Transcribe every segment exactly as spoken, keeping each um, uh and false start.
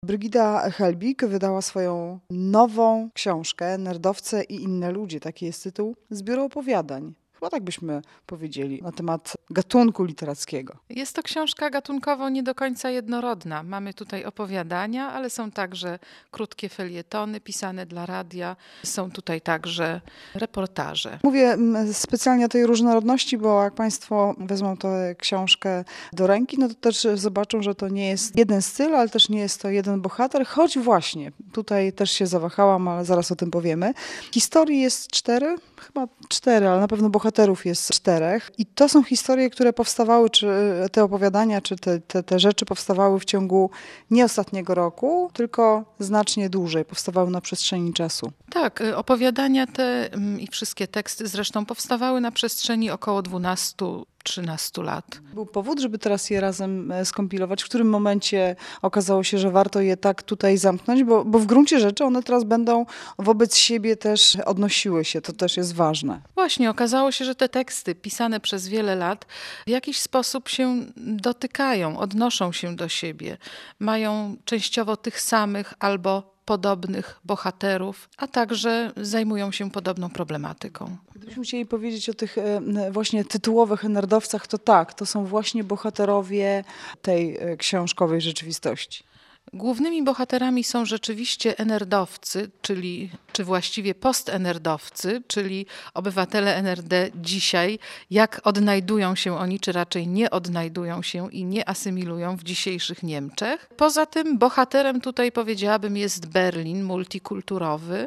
Brygida Helbig wydała swoją nową książkę Nerdowce i inne ludzie. Taki jest tytuł zbioru opowiadań. Chyba tak byśmy powiedzieli na temat gatunku literackiego. Jest to książka gatunkowo nie do końca jednorodna. Mamy tutaj opowiadania, ale są także krótkie felietony pisane dla radia. Są tutaj także reportaże. Mówię specjalnie o tej różnorodności, bo jak Państwo wezmą tę książkę do ręki, no to też zobaczą, że to nie jest jeden styl, ale też nie jest to jeden bohater, choć właśnie tutaj też się zawahałam, ale zaraz o tym powiemy. Historii jest cztery, chyba cztery, ale na pewno bohaterów jest czterech. I to są historie, które powstawały, czy te opowiadania, czy te, te, te rzeczy powstawały w ciągu nie ostatniego roku, tylko znacznie dłużej, powstawały na przestrzeni czasu. Tak, opowiadania te i wszystkie teksty zresztą powstawały na przestrzeni około dwunastu trzynastu lat. Był powód, żeby teraz je razem skompilować? W którym momencie okazało się, że warto je tak tutaj zamknąć? Bo, bo w gruncie rzeczy one teraz będą wobec siebie też odnosiły się. To też jest ważne. Właśnie, okazało się, że te teksty pisane przez wiele lat w jakiś sposób się dotykają, odnoszą się do siebie. Mają częściowo tych samych albo podobnych bohaterów, a także zajmują się podobną problematyką. Gdybyśmy chcieli powiedzieć o tych właśnie tytułowych nerdowcach, to tak, to są właśnie bohaterowie tej książkowej rzeczywistości. Głównymi bohaterami są rzeczywiście enerdowcy, czyli, czy właściwie postenerdowcy, czyli obywatele N R D dzisiaj, jak odnajdują się oni, czy raczej nie odnajdują się i nie asymilują w dzisiejszych Niemczech. Poza tym bohaterem tutaj, powiedziałabym, jest Berlin multikulturowy,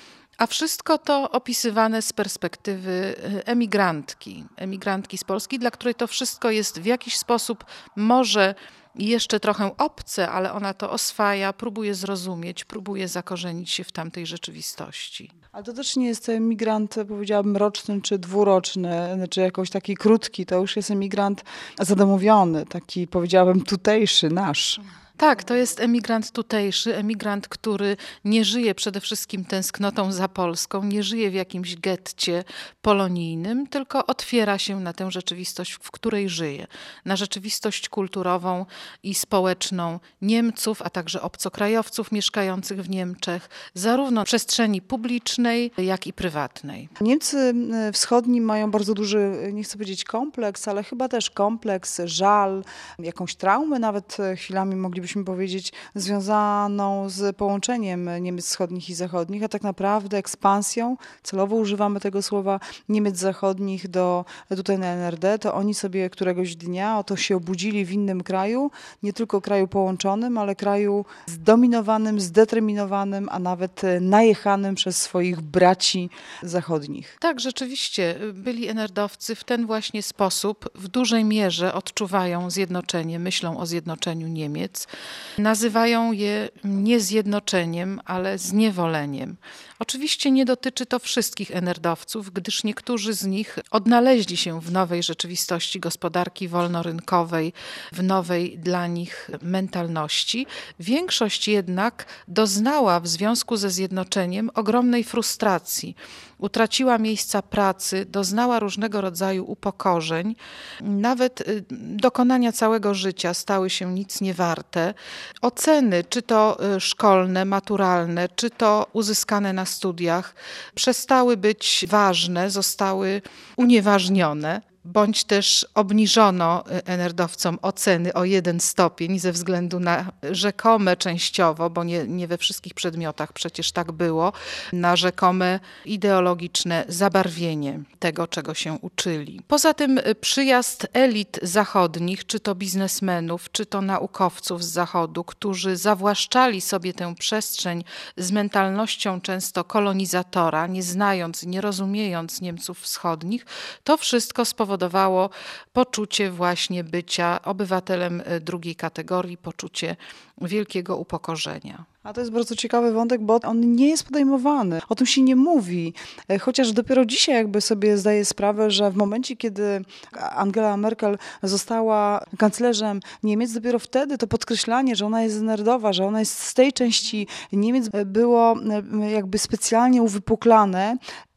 a wszystko to opisywane z perspektywy emigrantki, emigrantki z Polski, dla której to wszystko jest w jakiś sposób może jeszcze trochę obce, ale ona to oswaja, próbuje zrozumieć, próbuje zakorzenić się w tamtej rzeczywistości. Ale to też nie jest emigrant, powiedziałabym, roczny czy dwuroczny, czy jakoś taki krótki. To już jest emigrant zadomowiony, taki, powiedziałabym, tutejszy, nasz. Tak, to jest emigrant tutejszy, emigrant, który nie żyje przede wszystkim tęsknotą za Polską, nie żyje w jakimś getcie polonijnym, tylko otwiera się na tę rzeczywistość, w której żyje. Na rzeczywistość kulturową i społeczną Niemców, a także obcokrajowców mieszkających w Niemczech, zarówno w przestrzeni publicznej, jak i prywatnej. Niemcy wschodni mają bardzo duży, nie chcę powiedzieć kompleks, ale chyba też kompleks, żal, jakąś traumę nawet chwilami moglibyśmy byśmy powiedzieć, związaną z połączeniem Niemiec wschodnich i zachodnich, a tak naprawdę ekspansją, celowo używamy tego słowa, Niemiec zachodnich do, tutaj na N R D, to oni sobie któregoś dnia oto się obudzili w innym kraju, nie tylko kraju połączonym, ale kraju zdominowanym, zdeterminowanym, a nawet najechanym przez swoich braci zachodnich. Tak, rzeczywiście byli enerdowcy w ten właśnie sposób w dużej mierze odczuwają zjednoczenie, myślą o zjednoczeniu Niemiec. Nazywają je nie zjednoczeniem, ale zniewoleniem. Oczywiście nie dotyczy to wszystkich enerdowców, gdyż niektórzy z nich odnaleźli się w nowej rzeczywistości gospodarki wolnorynkowej, w nowej dla nich mentalności. Większość jednak doznała w związku ze zjednoczeniem ogromnej frustracji. Utraciła miejsca pracy, doznała różnego rodzaju upokorzeń. Nawet dokonania całego życia stały się nic nie warte. Oceny, czy to szkolne, maturalne, czy to uzyskane na studiach, przestały być ważne, zostały unieważnione. Bądź też obniżono enerdowcom oceny o jeden stopień ze względu na rzekome częściowo, bo nie, nie we wszystkich przedmiotach przecież tak było, na rzekome ideologiczne zabarwienie tego, czego się uczyli. Poza tym przyjazd elit zachodnich, czy to biznesmenów, czy to naukowców z Zachodu, którzy zawłaszczali sobie tę przestrzeń z mentalnością często kolonizatora, nie znając, nie rozumiejąc Niemców wschodnich, to wszystko spowodowało Powodowało poczucie właśnie bycia obywatelem drugiej kategorii, poczucie wielkiego upokorzenia. A to jest bardzo ciekawy wątek, bo on nie jest podejmowany. O tym się nie mówi. Chociaż dopiero dzisiaj jakby sobie zdaję sprawę, że w momencie, kiedy Angela Merkel została kanclerzem Niemiec, dopiero wtedy to podkreślanie, że ona jest nerdowa, że ona jest z tej części Niemiec, było jakby specjalnie uwypuklane.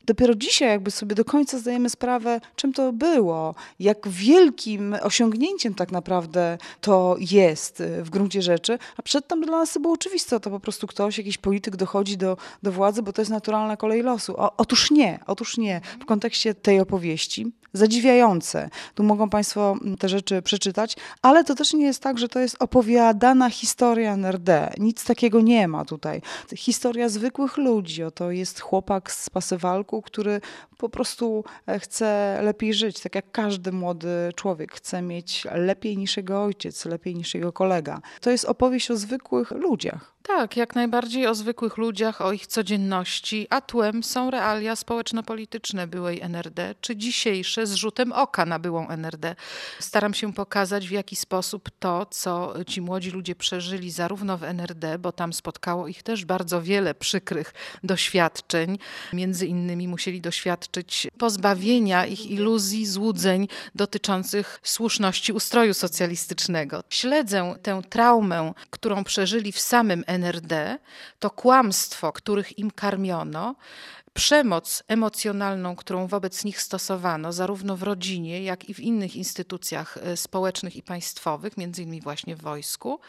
dopiero dzisiaj jakby sobie do końca zdajemy sprawę, czym to było, jak wielkim osiągnięciem tak naprawdę to jest w gruncie rzeczy, a przedtem dla nas to było oczywiste, to po prostu ktoś, jakiś polityk dochodzi do, do władzy, bo to jest naturalna kolej losu. O, otóż nie, otóż nie. W kontekście tej opowieści zadziwiające. Tu mogą Państwo te rzeczy przeczytać, ale to też nie jest tak, że to jest opowiadana historia N R D. Nic takiego nie ma tutaj. Historia zwykłych ludzi. Oto jest chłopak z Pasewalku, który po prostu chce lepiej żyć, tak jak każdy młody człowiek chce mieć lepiej niż jego ojciec, lepiej niż jego kolega. To jest opowieść o zwykłych ludziach. Tak, jak najbardziej o zwykłych ludziach, o ich codzienności, a tłem są realia społeczno-polityczne byłej N R D, czy dzisiejsze z rzutem oka na byłą N R D. Staram się pokazać, w jaki sposób to, co ci młodzi ludzie przeżyli zarówno w N R D, bo tam spotkało ich też bardzo wiele przykrych doświadczeń. Między innymi musieli doświadczyć pozbawienia ich iluzji, złudzeń dotyczących słuszności ustroju socjalistycznego. Śledzę tę traumę, którą przeżyli w samym N R D, to kłamstwo, których im karmiono, przemoc emocjonalną, którą wobec nich stosowano, zarówno w rodzinie, jak i w innych instytucjach społecznych i państwowych, między innymi właśnie w wojsku,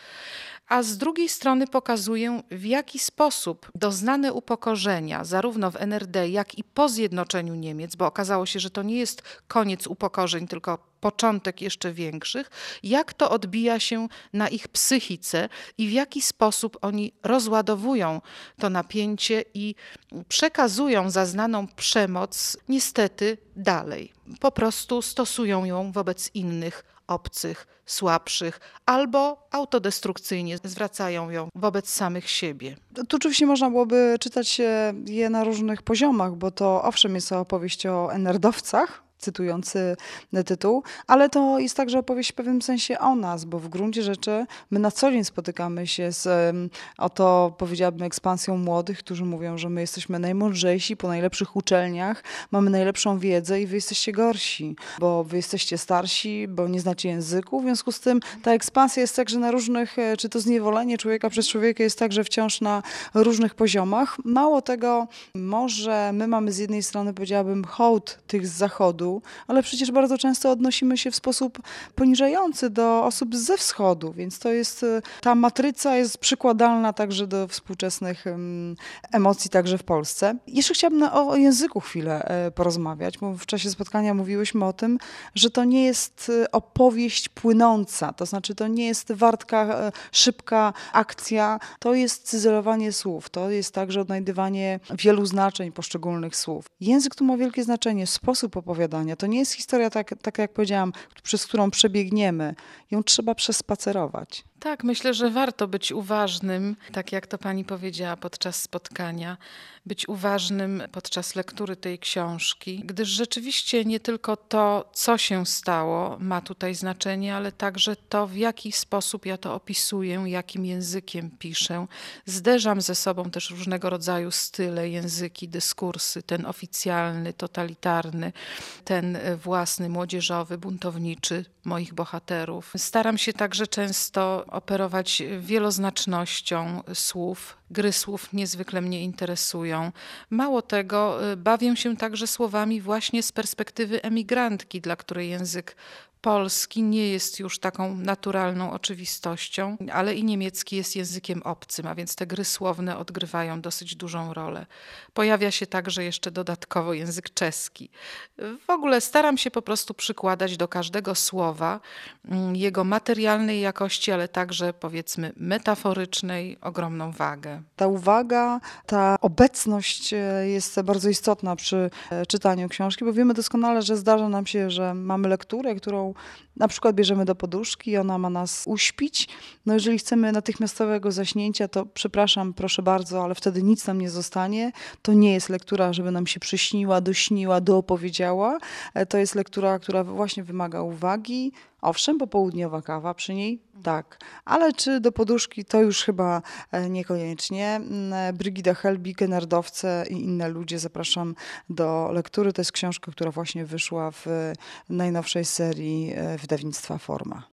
a z drugiej strony pokazuję, w jaki sposób doznane upokorzenia, zarówno w N R D, jak i po zjednoczeniu Niemiec, bo okazało się, że to nie jest koniec upokorzeń, tylko początek jeszcze większych, jak to odbija się na ich psychice i w jaki sposób oni rozładowują to napięcie i przekazują zaznaną przemoc niestety dalej. Po prostu stosują ją wobec innych, obcych, słabszych, albo autodestrukcyjnie zwracają ją wobec samych siebie. Tu oczywiście można byłoby czytać je na różnych poziomach, bo to owszem jest opowieść o enerdowcach, cytujący tytuł, ale to jest także opowieść w pewnym sensie o nas, bo w gruncie rzeczy my na co dzień spotykamy się z oto, powiedziałabym, ekspansją młodych, którzy mówią, że my jesteśmy najmądrzejsi po najlepszych uczelniach, mamy najlepszą wiedzę i wy jesteście gorsi, bo wy jesteście starsi, bo nie znacie języku. W związku z tym ta ekspansja jest także na różnych, czy to zniewolenie człowieka przez człowieka jest także wciąż na różnych poziomach. Mało tego, może my mamy z jednej strony, powiedziałabym, hołd tych z zachodu, ale przecież bardzo często odnosimy się w sposób poniżający do osób ze wschodu, więc to jest, ta matryca jest przykładalna także do współczesnych um, emocji także w Polsce. Jeszcze chciałabym o, o języku chwilę e, porozmawiać, bo w czasie spotkania mówiłyśmy o tym, że to nie jest opowieść płynąca, to znaczy to nie jest wartka, e, szybka akcja, to jest cyzelowanie słów, to jest także odnajdywanie wielu znaczeń poszczególnych słów. Język tu ma wielkie znaczenie, sposób opowiadania. To nie jest historia, tak, tak jak powiedziałam, przez którą przebiegniemy. Ją trzeba przespacerować. Tak, myślę, że warto być uważnym, tak jak to pani powiedziała podczas spotkania, być uważnym podczas lektury tej książki, gdyż rzeczywiście nie tylko to, co się stało, ma tutaj znaczenie, ale także to, w jaki sposób ja to opisuję, jakim językiem piszę. Zderzam ze sobą też różnego rodzaju style, języki, dyskursy, ten oficjalny, totalitarny, ten własny, młodzieżowy, buntowniczy moich bohaterów. Staram się także często operować wieloznacznością słów. Gry słów niezwykle mnie interesują. Mało tego, bawię się także słowami właśnie z perspektywy emigrantki, dla której język polski nie jest już taką naturalną oczywistością, ale i niemiecki jest językiem obcym, a więc te gry słowne odgrywają dosyć dużą rolę. Pojawia się także jeszcze dodatkowo język czeski. W ogóle staram się po prostu przykładać do każdego słowa jego materialnej jakości, ale także powiedzmy metaforycznej ogromną wagę. Ta uwaga, ta obecność jest bardzo istotna przy czytaniu książki, bo wiemy doskonale, że zdarza nam się, że mamy lekturę, którą na przykład bierzemy do poduszki i ona ma nas uśpić. No jeżeli chcemy natychmiastowego zaśnięcia, to przepraszam, proszę bardzo, ale wtedy nic nam nie zostanie. To nie jest lektura, żeby nam się przyśniła, dośniła, doopowiedziała. To jest lektura, która właśnie wymaga uwagi. Owszem, popołudniowa kawa przy niej, tak. Ale czy do poduszki, to już chyba niekoniecznie. Brygida Helbig, Nerdowce i inne ludzie zapraszam do lektury. To jest książka, która właśnie wyszła w najnowszej serii wydawnictwa Forma.